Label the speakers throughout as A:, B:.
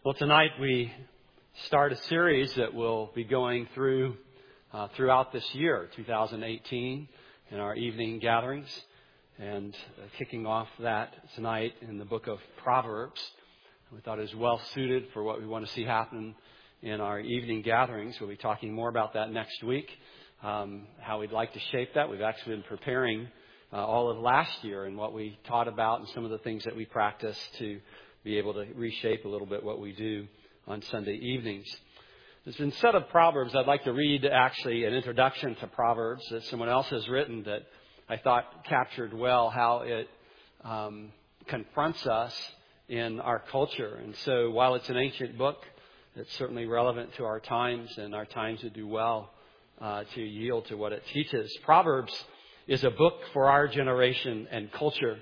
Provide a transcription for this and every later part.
A: Well, tonight we start a series that will be going through throughout this year, 2018, in our evening gatherings, and kicking off that tonight in the book of Proverbs. We thought it was well suited for what we want to see happen in our evening gatherings. We'll be talking more about that next week, how we'd like to shape that. We've actually been preparing all of last year and what we taught about and some of the things that we practiced to be able to reshape a little bit what we do on Sunday evenings. Instead of Proverbs, I'd like to read actually an introduction to Proverbs that someone else has written that I thought captured well how it confronts us in our culture. And so while it's an ancient book, it's certainly relevant to our times, and our times would do well to yield to what it teaches. Proverbs is a book for our generation and culture.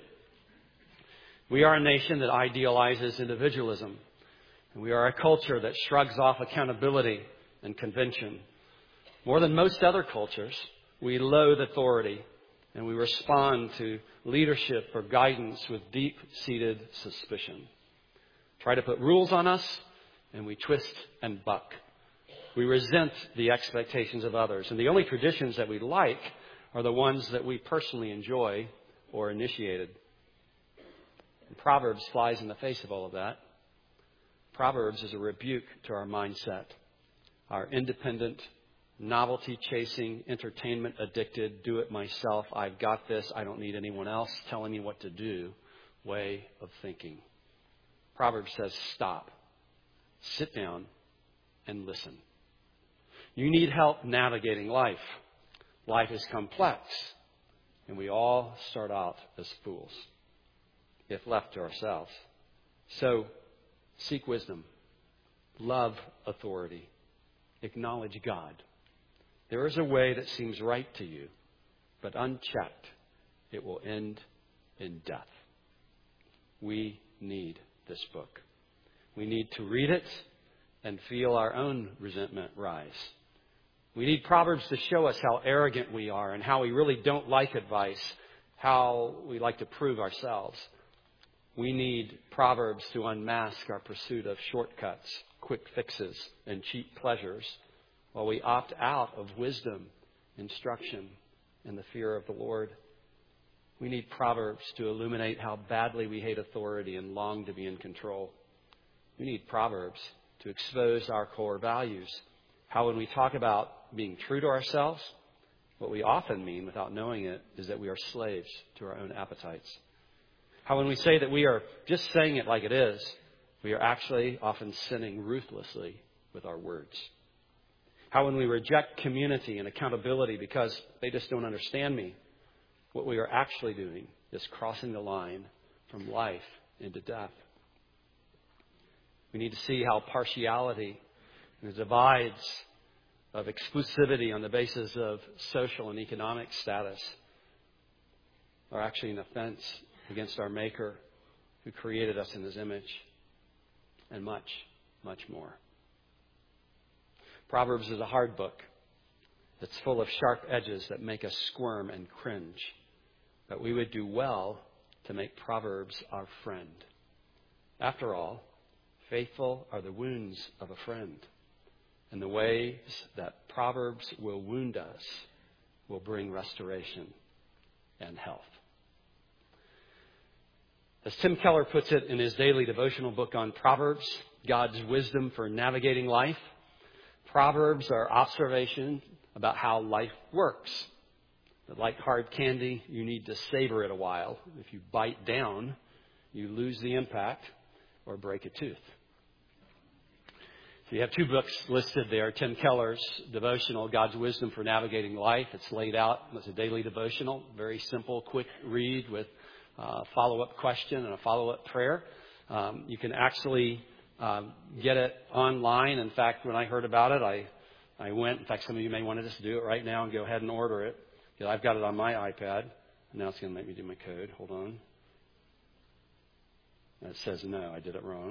A: We are a nation that idealizes individualism. And we are a culture that shrugs off accountability and convention. More than most other cultures, we loathe authority, and we respond to leadership or guidance with deep-seated suspicion. Try to put rules on us, and we twist and buck. We resent the expectations of others, and the only traditions that we like are the ones that we personally enjoy or initiated. And Proverbs flies in the face of all of that. Proverbs is a rebuke to our mindset, our independent, novelty-chasing, entertainment-addicted, do-it-myself, I've got this, I don't need anyone else telling me what to do way of thinking. Proverbs says, stop, sit down, and listen. You need help navigating life. Life is complex, and we all start out as fools, if left to ourselves. So, seek wisdom, love authority, acknowledge God. There is a way that seems right to you, but unchecked, it will end in death. We need this book. We need to read it and feel our own resentment rise. We need Proverbs to show us how arrogant we are and how we really don't like advice, how we like to prove ourselves. We need Proverbs to unmask our pursuit of shortcuts, quick fixes, and cheap pleasures, while we opt out of wisdom, instruction, and the fear of the Lord. We need Proverbs to illuminate how badly we hate authority and long to be in control. We need Proverbs to expose our core values, how when we talk about being true to ourselves, what we often mean without knowing it is that we are slaves to our own appetites. How when we say that we are just saying it like it is, we are actually often sinning ruthlessly with our words. How when we reject community and accountability because they just don't understand me, what we are actually doing is crossing the line from life into death. We need to see how partiality and the divides of exclusivity on the basis of social and economic status are actually an offense against our Maker who created us in His image, and much, much more. Proverbs is a hard book that's full of sharp edges that make us squirm and cringe. But we would do well to make Proverbs our friend. After all, faithful are the wounds of a friend. And the ways that Proverbs will wound us will bring restoration and health. As Tim Keller puts it in his daily devotional book on Proverbs, God's wisdom for navigating life, Proverbs are observation about how life works. But like hard candy, you need to savor it a while. If you bite down, you lose the impact or break a tooth. So you have two books listed there. Tim Keller's devotional, God's Wisdom for Navigating Life. It's laid out as a daily devotional. Very simple, quick read with a follow-up question and a follow-up prayer. You can actually get it online. In fact, when I heard about it, I went. In fact, some of you may want to just do it right now and go ahead and order it. I've got it on my iPad. Now it's going to make me do my code. Hold on. It says no, I did it wrong.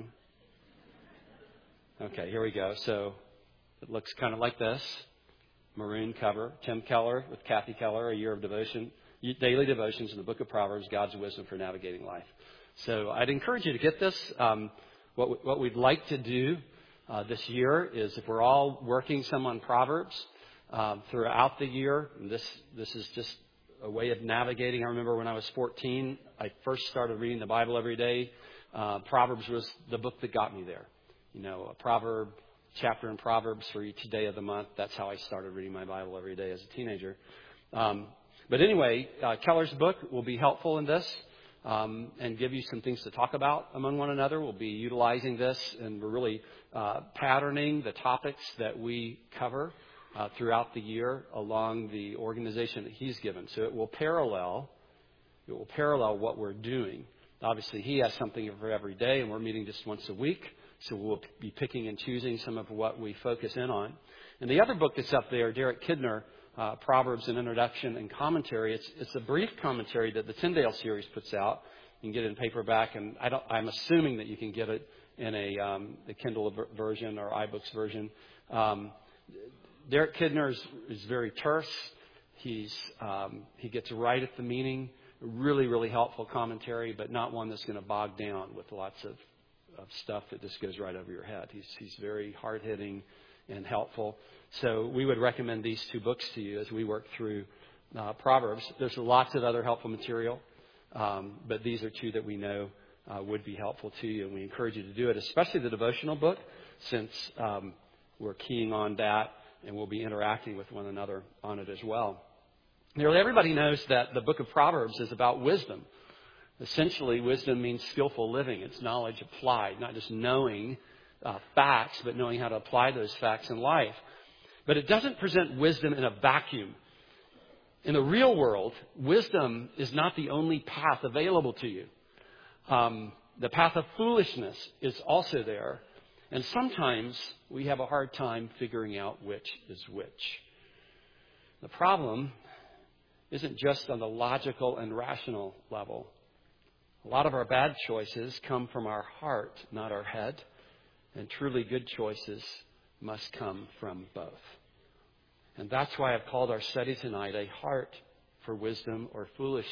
A: Okay, here we go. So it looks kind of like this. Maroon cover. Tim Keller with Kathy Keller, A Year of Devotion. Daily devotions in the book of Proverbs, God's Wisdom for Navigating Life. So I'd encourage you to get this. What we'd like to do this year is, if we're all working some on Proverbs throughout the year, and this is just a way of navigating. I remember when I was 14, I first started reading the Bible every day. Proverbs was the book that got me there. A proverb, chapter in Proverbs for each day of the month. That's how I started reading my Bible every day as a teenager. But anyway, Keller's book will be helpful in this and give you some things to talk about among one another. We'll be utilizing this, and we're really patterning the topics that we cover throughout the year along the organization that he's given. So it will parallel what we're doing. Obviously, he has something for every day, and we're meeting just once a week. So we'll be picking and choosing some of what we focus in on. And the other book that's up there, Derek Kidner, Proverbs, an Introduction and Commentary. It's a brief commentary that the Tyndale series puts out. You can get it in paperback, and I'm assuming that you can get it in a Kindle version or iBooks version. Derek Kidner is very terse. He gets right at the meaning. Really, really helpful commentary, but not one that's going to bog down with lots of stuff that just goes right over your head. He's very hard-hitting and helpful. So we would recommend these two books to you as we work through Proverbs. There's lots of other helpful material, but these are two that we know would be helpful to you, and we encourage you to do it, especially the devotional book, since we're keying on that, and we'll be interacting with one another on it as well. Nearly everybody knows that the book of Proverbs is about wisdom. Essentially, wisdom means skillful living. It's knowledge applied, not just knowing facts, but knowing how to apply those facts in life. But it doesn't present wisdom in a vacuum. In the real world, wisdom is not the only path available to you. The path of foolishness is also there. And sometimes we have a hard time figuring out which is which. The problem isn't just on the logical and rational level. A lot of our bad choices come from our heart, not our head. And truly good choices must come from both. And that's why I've called our study tonight A Heart for Wisdom or Foolishness, ?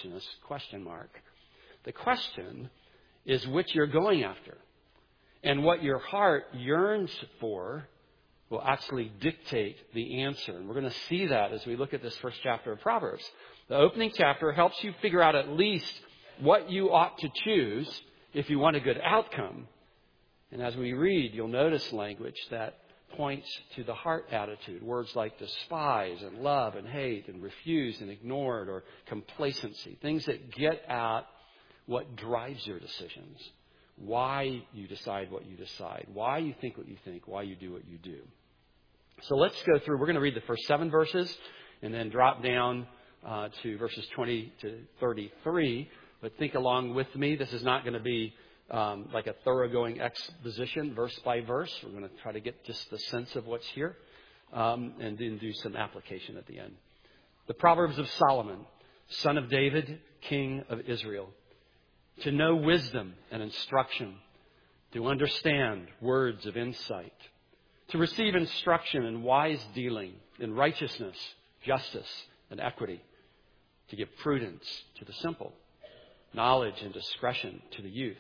A: The question is which you're going after. And what your heart yearns for will actually dictate the answer. And we're going to see that as we look at this first chapter of Proverbs. The opening chapter helps you figure out at least what you ought to choose if you want a good outcome. And as we read, you'll notice language that points to the heart attitude. Words like despise and love and hate and refuse and ignored or complacency. Things that get at what drives your decisions. Why you decide what you decide. Why you think what you think. Why you do what you do. So let's go through. We're going to read the first 7 verses and then drop down to verses 20 to 33. But think along with me. This is not going to be like a thoroughgoing exposition, verse by verse. We're going to try to get just the sense of what's here and then do some application at the end. The Proverbs of Solomon, son of David, king of Israel. To know wisdom and instruction, to understand words of insight, to receive instruction in wise dealing, in righteousness, justice, and equity, to give prudence to the simple, knowledge and discretion to the youth.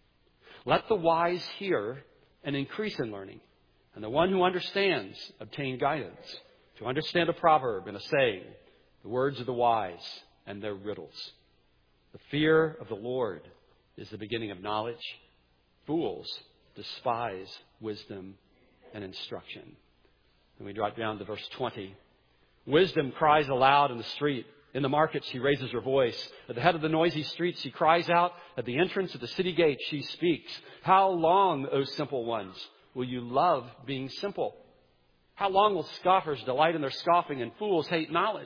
A: Let the wise hear and increase in learning, and the one who understands obtain guidance. To understand a proverb and a saying, the words of the wise and their riddles. The fear of the Lord is the beginning of knowledge. Fools despise wisdom and instruction. And we drop down to verse 20. Wisdom cries aloud in the street. In the market she raises her voice. At the head of the noisy street she cries out. At the entrance of the city gate she speaks. How long, O simple ones, will you love being simple? How long will scoffers delight in their scoffing and fools hate knowledge?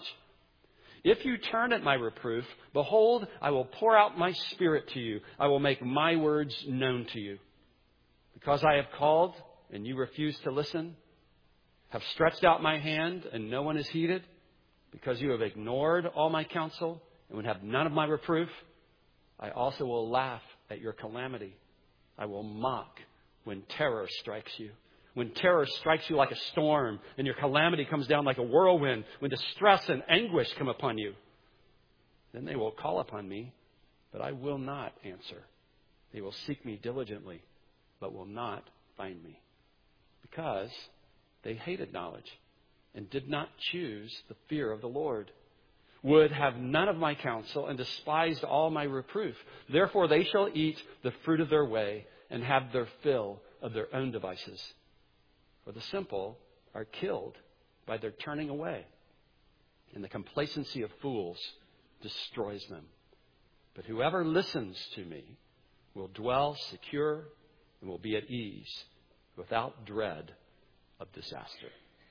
A: If you turn at my reproof, behold, I will pour out my spirit to you. I will make my words known to you. Because I have called and you refuse to listen, have stretched out my hand and no one is heeded, because you have ignored all my counsel and would have none of my reproof, I also will laugh at your calamity. I will mock when terror strikes you. When terror strikes you like a storm and your calamity comes down like a whirlwind, when distress and anguish come upon you, then they will call upon me, but I will not answer. They will seek me diligently, but will not find me, because they hated knowledge and did not choose the fear of the Lord, would have none of my counsel, and despised all my reproof. Therefore they shall eat the fruit of their way and have their fill of their own devices. For the simple are killed by their turning away, and the complacency of fools destroys them. But whoever listens to me will dwell secure and will be at ease without dread of disaster.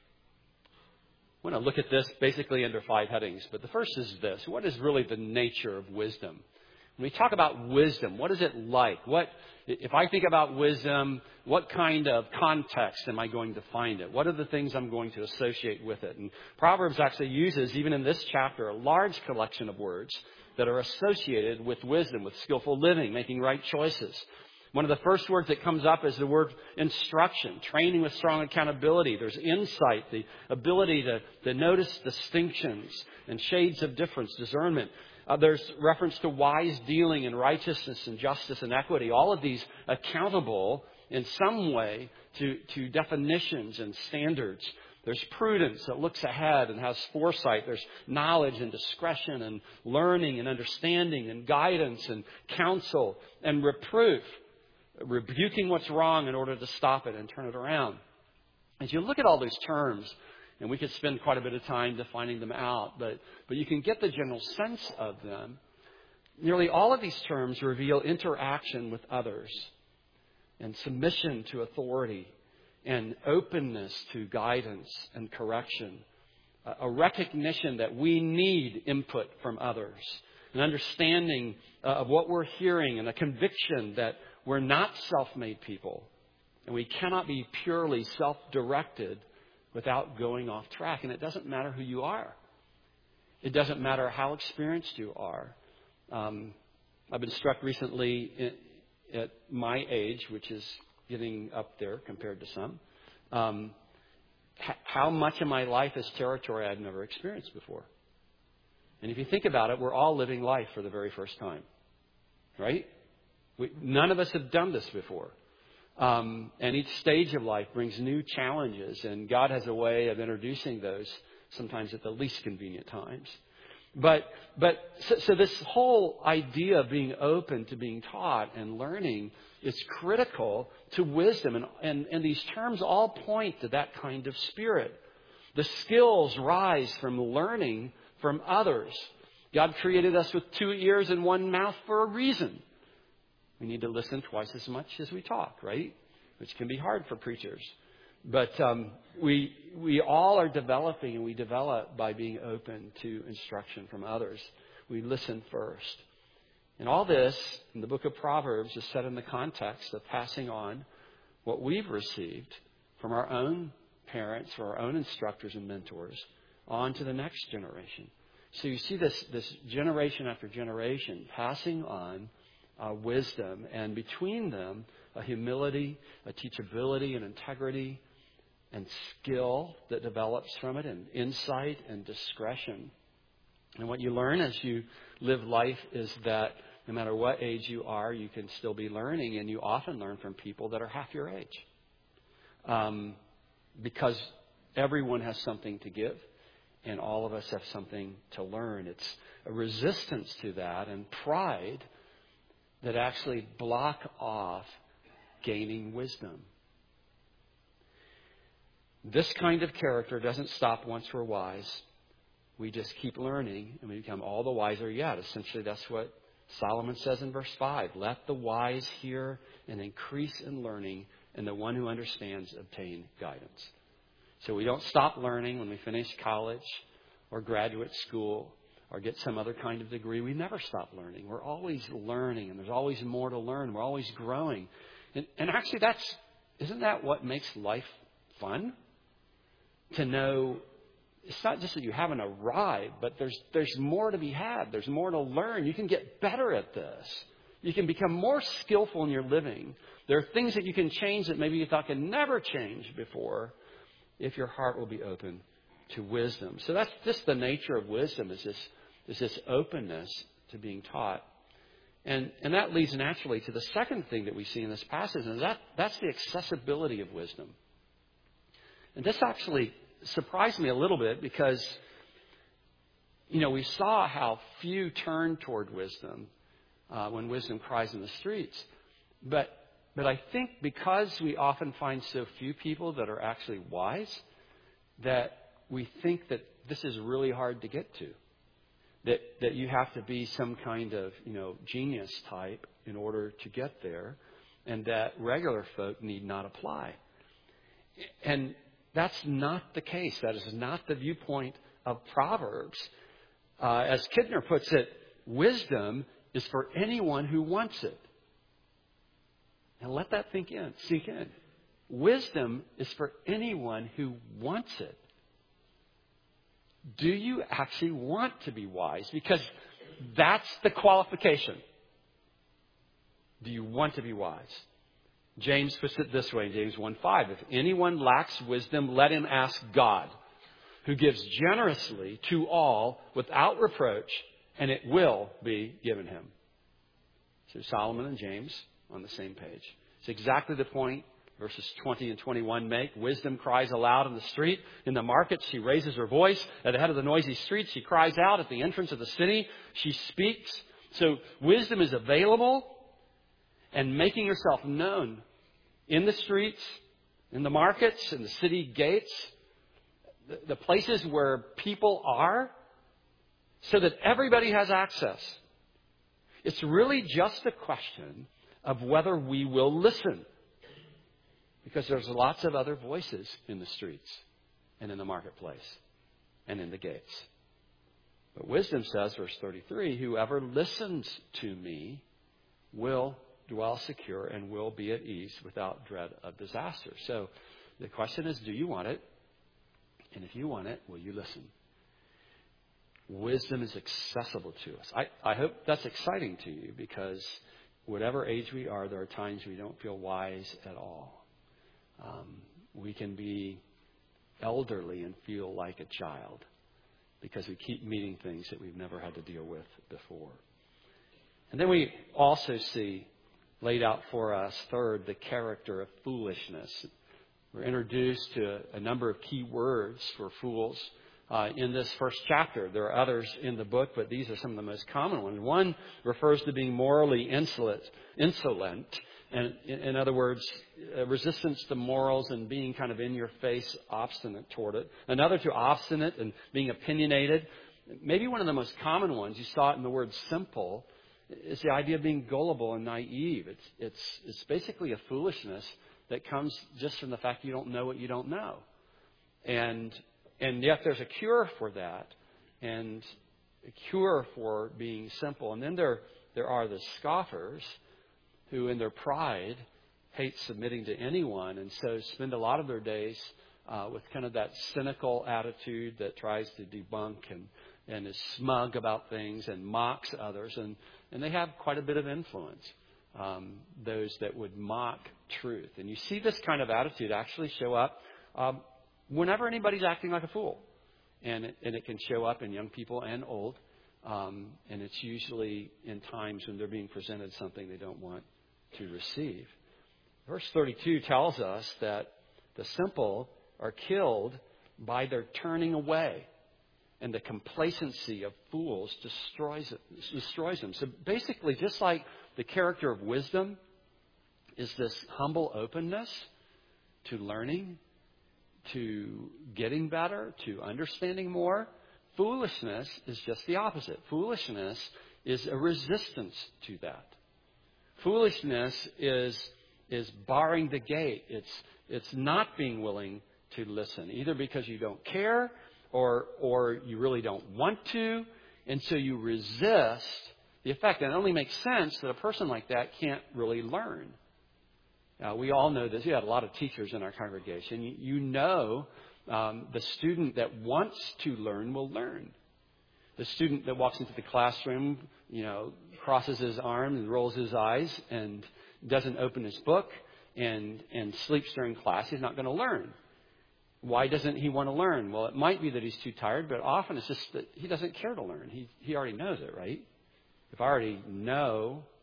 A: I want to look at this basically under 5 headings, but the first is this. What is really the nature of wisdom? When we talk about wisdom, what is it like? If I think about wisdom, what kind of context am I going to find it? What are the things I'm going to associate with it? And Proverbs actually uses, even in this chapter, a large collection of words that are associated with wisdom, with skillful living, making right choices. One of the first words that comes up is the word instruction, training with strong accountability. There's insight, the ability to notice distinctions and shades of difference, discernment. There's reference to wise dealing and righteousness and justice and equity. All of these accountable in some way to definitions and standards. There's prudence that looks ahead and has foresight. There's knowledge and discretion and learning and understanding and guidance and counsel and reproof. Rebuking what's wrong in order to stop it and turn it around. As you look at all these terms, and we could spend quite a bit of time defining them out, but you can get the general sense of them. Nearly all of these terms reveal interaction with others and submission to authority and openness to guidance and correction. A recognition that we need input from others. An understanding of what we're hearing and a conviction that we're not self-made people, and we cannot be purely self-directed without going off track. And it doesn't matter who you are. It doesn't matter how experienced you are. I've been struck recently at my age, which is getting up there compared to some, how much of my life is territory I've never experienced before. And if you think about it, we're all living life for the very first time, right? None of us have done this before. And each stage of life brings new challenges, and God has a way of introducing those sometimes at the least convenient times. So this whole idea of being open to being taught and learning is critical to wisdom. And these terms all point to that kind of spirit. The skills rise from learning from others. God created us with 2 ears and 1 mouth for a reason. We need to listen twice as much as we talk, right? Which can be hard for preachers. But we all are developing, and we develop by being open to instruction from others. We listen first. And all this in the book of Proverbs is set in the context of passing on what we've received from our own parents or our own instructors and mentors on to the next generation. So you see this generation after generation passing on wisdom, and between them, a humility, a teachability, and integrity, and skill that develops from it, and insight and discretion. And what you learn as you live life is that no matter what age you are, you can still be learning, and you often learn from people that are half your age. Because everyone has something to give, and all of us have something to learn. It's a resistance to that and pride that actually block off gaining wisdom. This kind of character doesn't stop once we're wise. We just keep learning, and we become all the wiser yet. Essentially, that's what Solomon says in verse 5. Let the wise hear and increase in learning, and the one who understands obtain guidance. So we don't stop learning when we finish college or graduate school or get some other kind of degree. We never stop learning. We're always learning, and there's always more to learn. We're always growing. And actually, isn't that what makes life fun? To know it's not just that you haven't arrived, but there's more to be had. There's more to learn. You can get better at this. You can become more skillful in your living. There are things that you can change that maybe you thought could never change before if your heart will be open to wisdom. So that's just the nature of wisdom, is this openness to being taught. And that leads naturally to the second thing that we see in this passage, and that's the accessibility of wisdom. And this actually surprised me a little bit because, we saw how few turn toward wisdom when wisdom cries in the streets. But I think because we often find so few people that are actually wise, that we think that this is really hard to get to. That you have to be some kind of, genius type in order to get there, and that regular folk need not apply. And that's not the case. That is not the viewpoint of Proverbs. As Kidner puts it, wisdom is for anyone who wants it. And let that sink in. Wisdom is for anyone who wants it. Do you actually want to be wise? Because that's the qualification. Do you want to be wise? James puts it this way in James 1:5. If anyone lacks wisdom, let him ask God, who gives generously to all without reproach, and it will be given him. So Solomon and James on the same page. It's exactly the point verses 20 and 21 make. Wisdom cries aloud in the street. In the market, she raises her voice. At the head of the noisy street, she cries out. At the entrance of the city, she speaks. So wisdom is available and making herself known in the streets, in the markets, in the city gates, the places where people are, so that everybody has access. It's really just a question of whether we will listen. Because there's lots of other voices in the streets and in the marketplace and in the gates. But wisdom says, verse 33, whoever listens to me will dwell secure and will be at ease without dread of disaster. So the question is, do you want it? And if you want it, will you listen? Wisdom is accessible to us. I hope that's exciting to you, because whatever age we are, there are times we don't feel wise at all. We can be elderly and feel like a child because we keep meeting things that we've never had to deal with before. And then we also see laid out for us, third, the character of foolishness. We're introduced to a number of key words for fools in this first chapter. There are others in the book, but these are some of the most common ones. One refers to being morally insolent. And in other words, resistance to morals and being kind of in your face, obstinate toward it. Another to obstinate and being opinionated. Maybe one of the most common ones, you saw it in the word simple, is the idea of being gullible and naive. It's basically a foolishness that comes just from the fact you don't know what you don't know. And yet there's a cure for that, and a cure for being simple. And then there are the scoffers who in their pride hate submitting to anyone, and so spend a lot of their days with kind of that cynical attitude that tries to debunk and is smug about things and mocks others. And they have quite a bit of influence, those that would mock truth. And you see this kind of attitude actually show up whenever anybody's acting like a fool. And it can show up in young people and old. And it's usually in times when they're being presented something they don't want to receive. Verse 32 tells us that the simple are killed by their turning away, and the complacency of fools destroys them. So basically, just like the character of wisdom is this humble openness to learning, to getting better, to understanding more, foolishness is just the opposite. Foolishness is a resistance to that. Foolishness is barring the gate. It's not being willing to listen, either because you don't care or you really don't want to, and so you resist the effect. And it only makes sense that a person like that can't really learn. Now, we all know this. We had a lot of teachers in our congregation. You know the student that wants to learn will learn. The student that walks into the classroom, crosses his arms and rolls his eyes and doesn't open his book and sleeps during class, he's not going to learn. Why doesn't he want to learn? Well, it might be that he's too tired, but often it's just that he doesn't care to learn. He already knows it, right? If I already know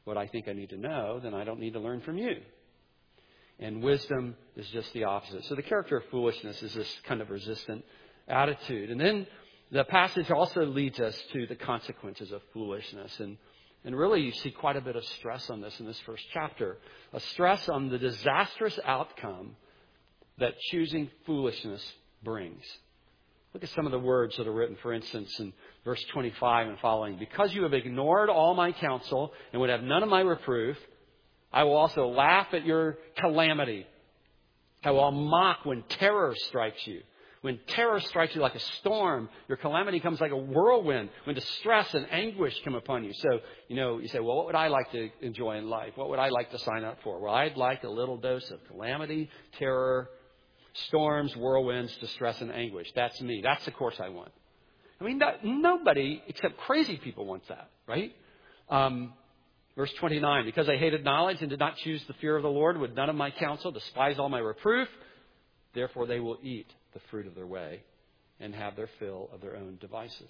A: what I think I need to know, then I don't need to learn from you. And wisdom is just the opposite. So the character of foolishness is this kind of resistant attitude. And then the passage also leads us to the consequences of foolishness. And really you see quite a bit of stress on this in this first chapter. A stress on the disastrous outcome that choosing foolishness brings. Look at some of the words that are written, for instance, in verse 25 and following. Because you have ignored all my counsel and would have none of my reproof, I will also laugh at your calamity. I will mock when terror strikes you. When terror strikes you like a storm, your calamity comes like a whirlwind. When distress and anguish come upon you. So, you say, well, what would I like to enjoy in life? What would I like to sign up for? Well, I'd like a little dose of calamity, terror, storms, whirlwinds, distress, and anguish. That's me. That's the course I want. I mean, nobody except crazy people wants that, right? Verse 29, because I hated knowledge and did not choose the fear of the Lord, with none of my counsel, despise all my reproof, therefore they will eat the fruit of their way and have their fill of their own devices.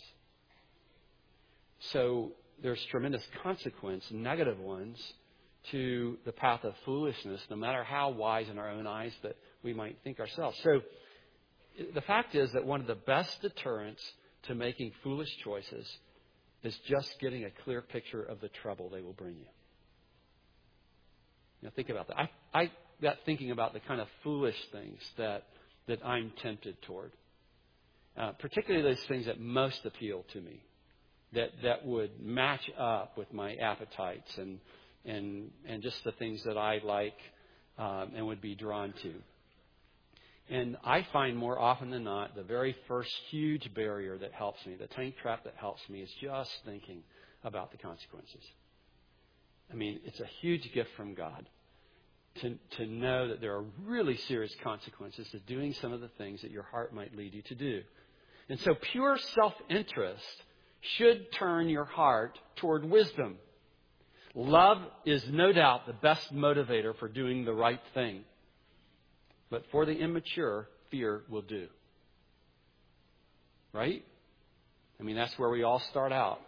A: So there's tremendous consequence, negative ones, to the path of foolishness, no matter how wise in our own eyes that we might think ourselves. So the fact is that one of the best deterrents to making foolish choices is just getting a clear picture of the trouble they will bring you. Think about that. I got thinking about the kind of foolish things that I'm tempted toward. Particularly those things that most appeal to me. That would match up with my appetites and just the things that I like and would be drawn to. And I find more often than not, the very first huge barrier that helps me, the tank trap that helps me, is just thinking about the consequences. I mean, it's a huge gift from God to know that there are really serious consequences to doing some of the things that your heart might lead you to do. And so pure self-interest should turn your heart toward wisdom. Love is no doubt the best motivator for doing the right thing. But for the immature, fear will do. Right? I mean, that's where we all start out.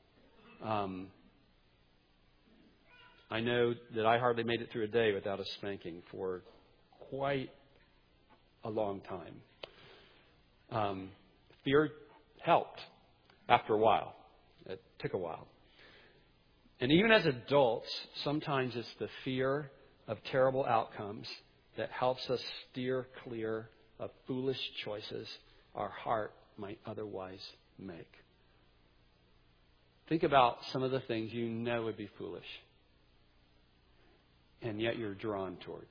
A: I know that I hardly made it through a day without a spanking for quite a long time. Fear helped after a while. It took a while. And even as adults, sometimes it's the fear of terrible outcomes that helps us steer clear of foolish choices our heart might otherwise make. Think about some of the things you know would be foolish, and yet you're drawn toward.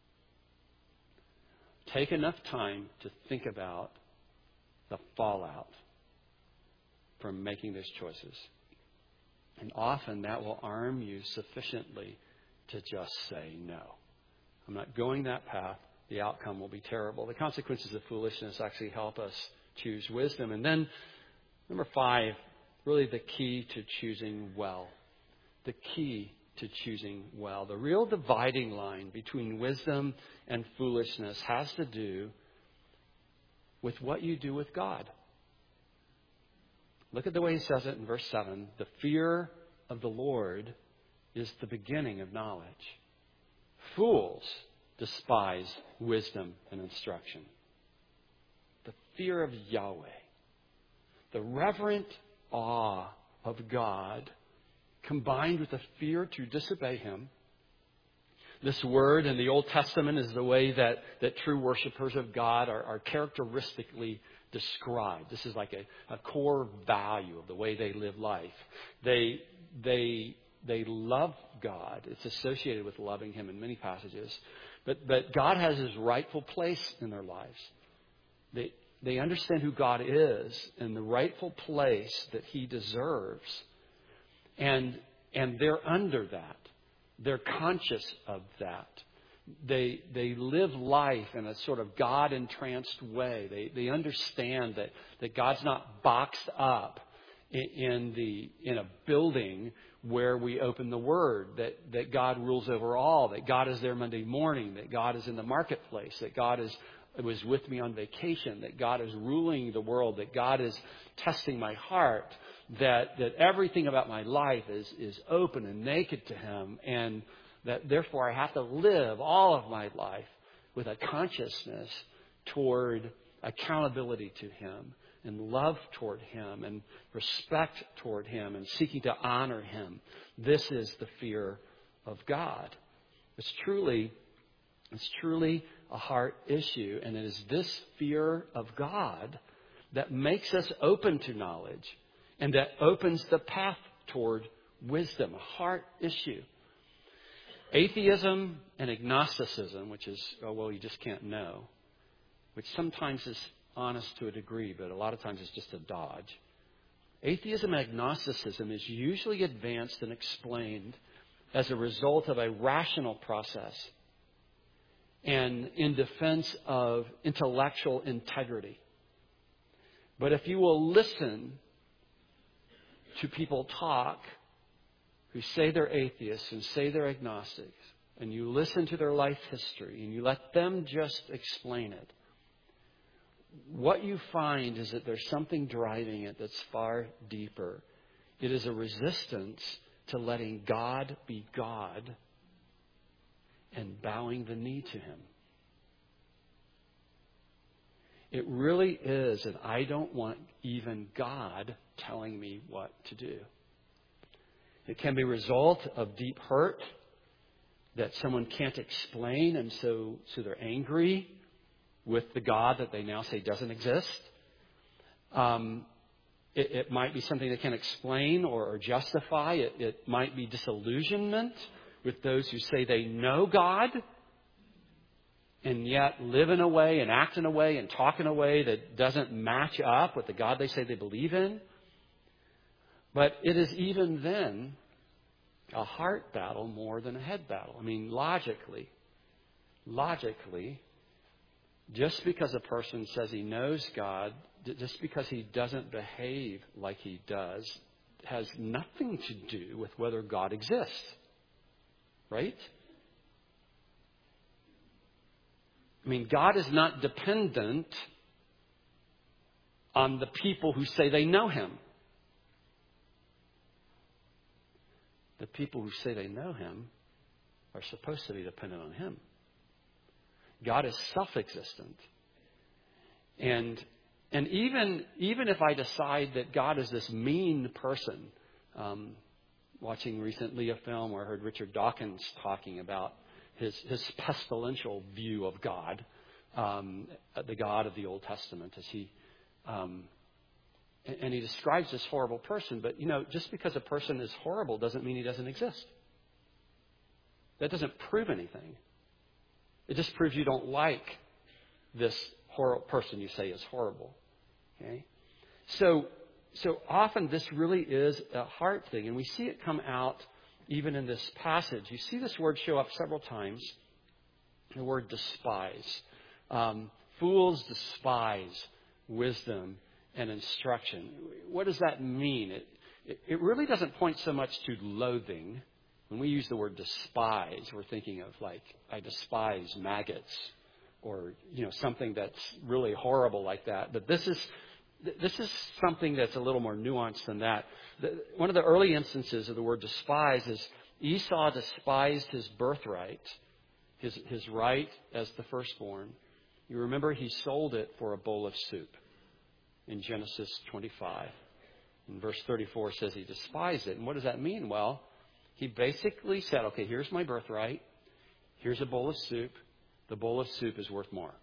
A: Take enough time to think about the fallout from making those choices. And often that will arm you sufficiently to just say no. I'm not going that path. The outcome will be terrible. The consequences of foolishness actually help us choose wisdom. And then, number 5, really the key to choosing well. The key to choosing well. The real dividing line between wisdom and foolishness has to do with what you do with God. Look at the way he says it in verse 7. The fear of the Lord is the beginning of knowledge. Fools despise wisdom and instruction. The fear of Yahweh, the reverent awe of God, combined with the fear to disobey Him. This word in the Old Testament is the way that true worshipers of God are characteristically described. This is like a core value of the way they live life. They love God. It's associated with loving Him in many passages. But God has His rightful place in their lives. They understand who God is and the rightful place that He deserves. And they're under that. They're conscious of that. They live life in a sort of God-entranced way. They understand that God's not boxed up in a building where we open the Word, that God rules over all, that God is there Monday morning, that God is in the marketplace, that God is was with me on vacation, that God is ruling the world, that God is testing my heart, that everything about my life is open and naked to Him, and that therefore I have to live all of my life with a consciousness toward accountability to Him and love toward Him and respect toward Him and seeking to honor Him. This is the fear of God. It's truly a heart issue, and it is this fear of God that makes us open to knowledge and that opens the path toward wisdom, a heart issue. Atheism and agnosticism, which is, you just can't know, which sometimes is honest to a degree, but a lot of times it's just a dodge. Atheism and agnosticism is usually advanced and explained as a result of a rational process and in defense of intellectual integrity. But if you will listen to people talk who say they're atheists and say they're agnostics, and you listen to their life history and you let them just explain it, what you find is that there's something driving it that's far deeper. It is a resistance to letting God be God and bowing the knee to Him. It really is, and I don't want even God telling me what to do. It can be a result of deep hurt that someone can't explain, and so they're angry with the God that they now say doesn't exist. It might be something they can't explain or justify. It might be disillusionment with those who say they know God and yet live in a way and act in a way and talk in a way that doesn't match up with the God they say they believe in. But it is even then a heart battle more than a head battle. I mean, logically, just because a person says he knows God, just because he doesn't behave like he does, has nothing to do with whether God exists. Right? I mean, God is not dependent on the people who say they know Him. The people who say they know Him are supposed to be dependent on Him. God is self-existent. And even if I decide that God is this mean person, watching recently a film where I heard Richard Dawkins talking about his pestilential view of God, the God of the Old Testament, as he and he describes this horrible person. But, just because a person is horrible doesn't mean he doesn't exist. That doesn't prove anything. It just proves you don't like this person you say is horrible. Okay? So often this really is a heart thing, and we see it come out even in this passage. You see this word show up several times, the word despise. Fools despise wisdom and instruction. What does that mean? It really doesn't point so much to loathing. When we use the word despise, we're thinking of like, I despise maggots or, something that's really horrible like that. But this is something that's a little more nuanced than that. One of the early instances of the word despise is Esau despised his birthright, his right as the firstborn. You remember he sold it for a bowl of soup in Genesis 25. And verse 34 says he despised it. And what does that mean? Well, he basically said, okay, here's my birthright. Here's a bowl of soup. The bowl of soup is worth more.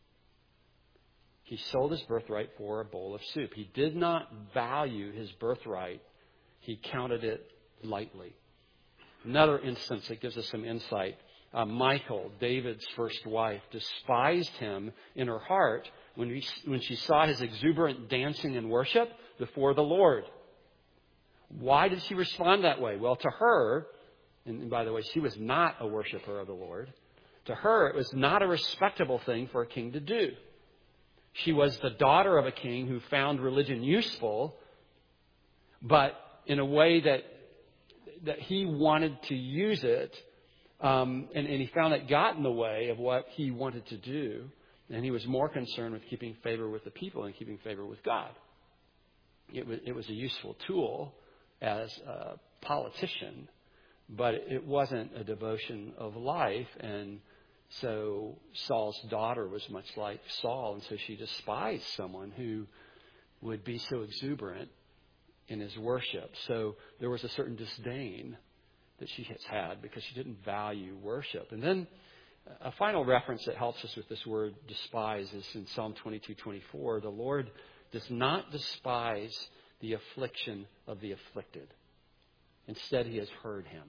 A: He sold his birthright for a bowl of soup. He did not value his birthright. He counted it lightly. Another instance that gives us some insight. Michal, David's first wife, despised him in her heart when she saw his exuberant dancing and worship before the Lord. Why did she respond that way? Well, to her, and by the way, she was not a worshiper of the Lord. To her, it was not a respectable thing for a king to do. She was the daughter of a king who found religion useful, but in a way that he wanted to use it, and he found it got in the way of what he wanted to do. And he was more concerned with keeping favor with the people than keeping favor with God. It was a useful tool as a politician, but it wasn't a devotion of life. And so Saul's daughter was much like Saul, and so she despised someone who would be so exuberant in his worship. So there was a certain disdain that she has had because she didn't value worship. And then a final reference that helps us with this word despise is in Psalm 22:24. The Lord does not despise the affliction of the afflicted. Instead, he has heard him.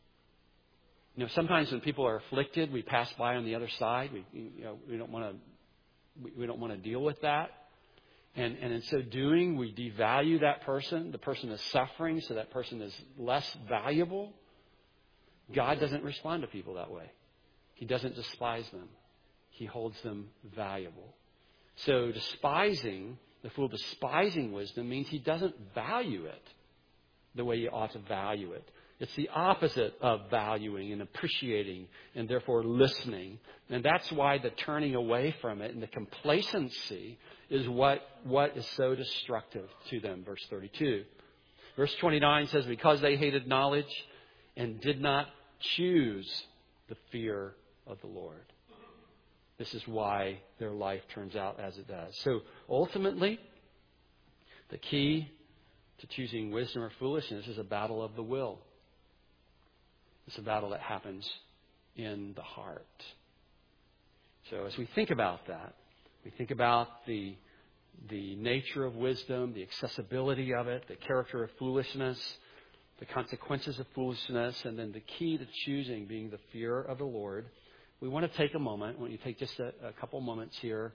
A: You know, sometimes when people are afflicted, we pass by on the other side. We don't want to deal with that. And in so doing, we devalue that person. The person is suffering, so that person is less valuable. God doesn't respond to people that way. He doesn't despise them. He holds them valuable. So the fool despising wisdom means he doesn't value it the way you ought to value it. It's the opposite of valuing and appreciating and therefore listening. And that's why the turning away from it and the complacency is what is so destructive to them. Verse 32. Verse 29 says, because they hated knowledge and did not choose the fear of the Lord. This is why their life turns out as it does. So ultimately, the key to choosing wisdom or foolishness is a battle of the will. It's a battle that happens in the heart. So as we think about that, we think about the nature of wisdom, the accessibility of it, the character of foolishness, the consequences of foolishness, and then the key to choosing being the fear of the Lord. We want to take a moment, when you take just a couple moments here,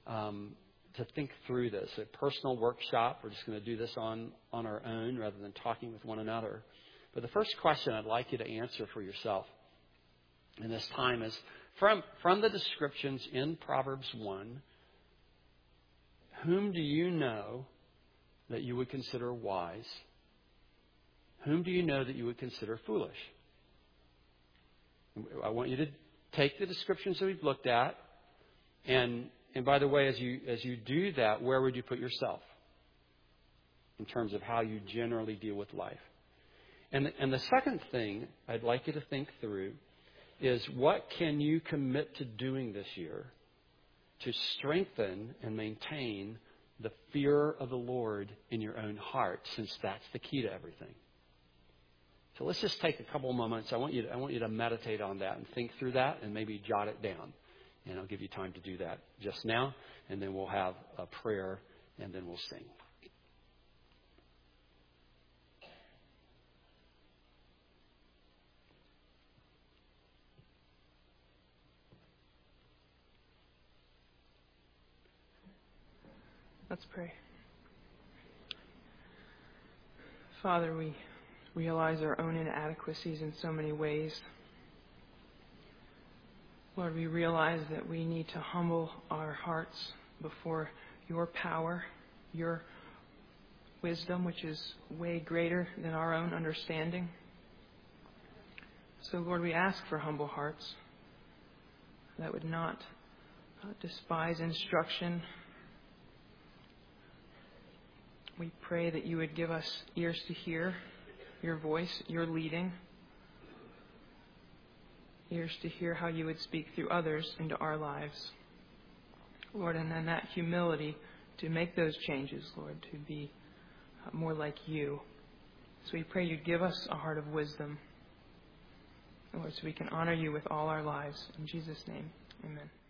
A: to think through this. A personal workshop. We're just going to do this on our own rather than talking with one another. But the first question I'd like you to answer for yourself in this time is, from the descriptions in Proverbs 1, whom do you know that you would consider wise? Whom do you know that you would consider foolish? I want you to take the descriptions that we've looked at, and by the way, as you do that, where would you put yourself in terms of how you generally deal with life? And the second thing I'd like you to think through is, what can you commit to doing this year to strengthen and maintain the fear of the Lord in your own heart, since that's the key to everything. So let's just take a couple of moments. I want you to meditate on that and think through that and maybe jot it down. And I'll give you time to do that just now, and then we'll have a prayer, and then we'll sing.
B: Let's pray. Father, we realize our own inadequacies in so many ways. Lord, we realize that we need to humble our hearts before your power, your wisdom, which is way greater than our own understanding. So, Lord, we ask for humble hearts that would not despise instruction. We pray that you would give us ears to hear your voice, your leading, ears to hear how you would speak through others into our lives. Lord, and then that humility to make those changes, Lord, to be more like you. So we pray you'd give us a heart of wisdom, Lord, so we can honor you with all our lives. In Jesus' name, amen.